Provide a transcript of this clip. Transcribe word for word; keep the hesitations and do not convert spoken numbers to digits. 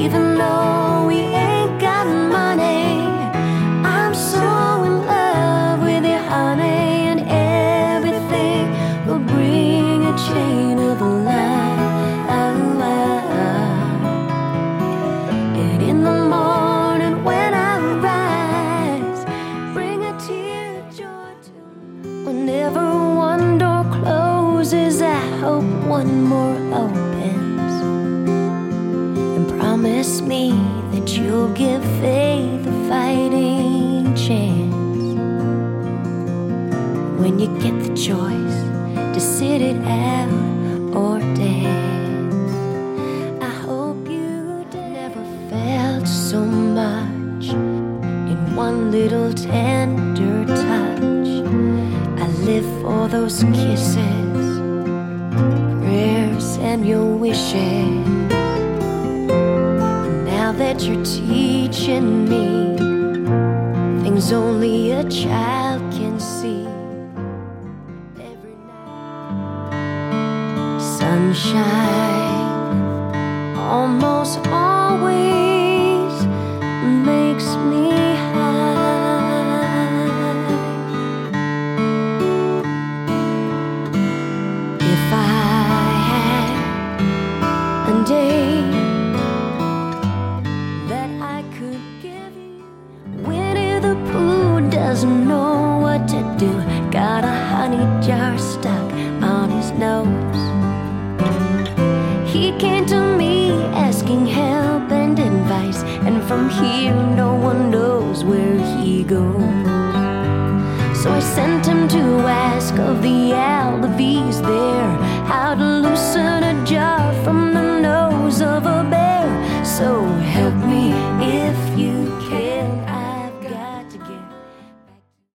Even though we ain't got money, I'm so in love with you, honey, and everything will bring a chain of light. And in the morning when I rise, bring a tear of joy to me. Whenever one door closes, I hope one more opens. And promise me that you'll give faith a fighting chance. When you get the choice to sit it out or dance, I hope you never felt so much in one little tender touch. I live for those kisses, prayers and your wishes. And now that you're teaching me things only a child can see, every night sunshine almost always makes me high. If I had a day that I could give you, Winnie the Pooh doesn't know what to do. Got a honey jar stuck on his nose. He came to me asking help and advice, and from here no one knows where he goes. So I sent him to ask of the owl